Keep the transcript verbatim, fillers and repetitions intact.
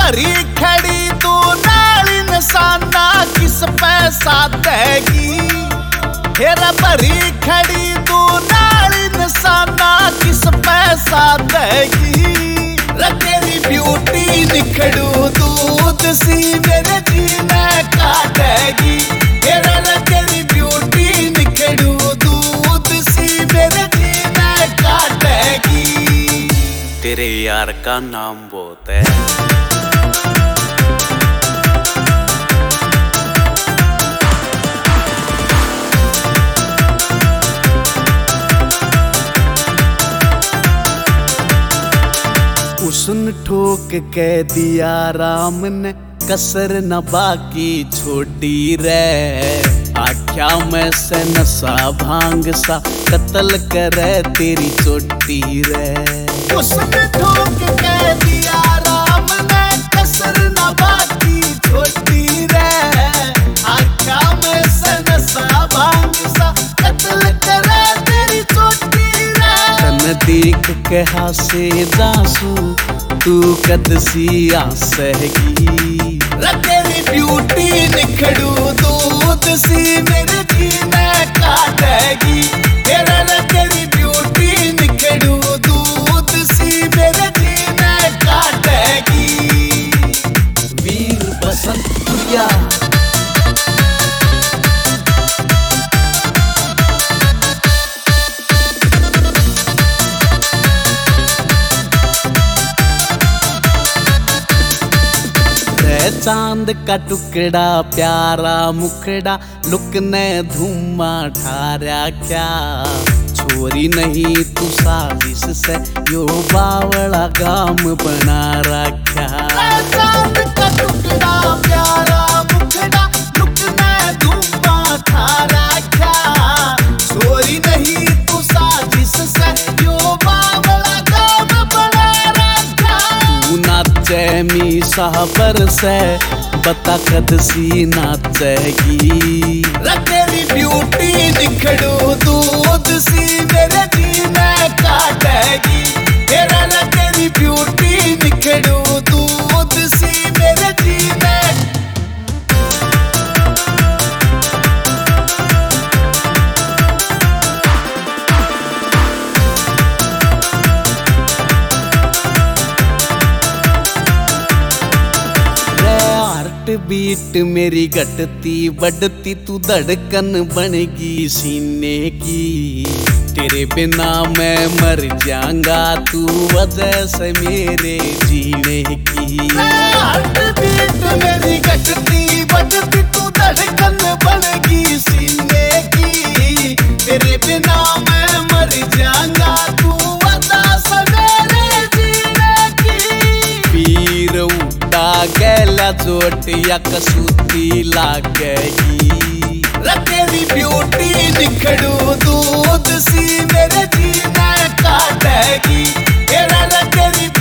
भरी खड़ी तू नाली निशाना किस पैसा देगी। हेरा भरी खड़ी तू नाली निशाना किस पैसा देगी। तेरी ब्यूटी निखड़ू दूध सी मेरे जीने काटेगी। हेरा तेरी ब्यूटी निखड़ू दूध सी मेरे जीने काटेगी। तेरे यार का नाम बहुत है। उसन ठोक के दिया राम ने कसर न बाकी छोड़ी रे। आख्या में से नशा भांग सा कत्ल करे तेरी चोटी रे। उसन ठोक के दिया राम ने कसर न बाकी छोड़ी रे। आख्या में से नशा भांग सा कत्ल करे तेरी चोटी रे। तन देख के हासे जासू तू कदसी आसेगी। तेरी ब्यूटी निखड़ू दूध सी मेरे जीने काटेगी। तेरा तेरी ब्यूटी निखड़ू दूध सी मेरे जीने काटेगी। वीर बसंतिया चांद का टुकड़ा प्यारा मुखड़ा लुक ने धुमा ठारा क्या। छोरी नहीं तू साजिश से यो बावड़ा गाम बना रखा। चांद का टुकड़ा प्यारा मुखड़ा लुक ने धुमा ठारा क्या। छोरी नहीं तू साजिश से यो बावड़ा गाम बना रखा। तू नाचे मी साबर से बता कदसी नाचेगी। तेरी ब्यूटी निखड़ू दूध सी मेरे जीने काटेगी। तेरा तेरी ब्यूटी निखड़ू दूध सी मेरे जीने। बीट मेरी घटती बढ़ती तू धड़कन बनेगी सीने की। तेरे बिना मैं मर जाऊंगा तू वजह से मेरे जीने की। बीट मेरी घटती बढ़ती तू धड़कन बनेगी सीने की। तेरे बिना मैं मर जाऊंगा तू वजह से मेरे जीने की। पीर उठा गैला चोट या कसूती लागेगी। तेरी ब्यूटी निखड़ू दूध सी मेरे जीने काटेगी। तेरा तेरी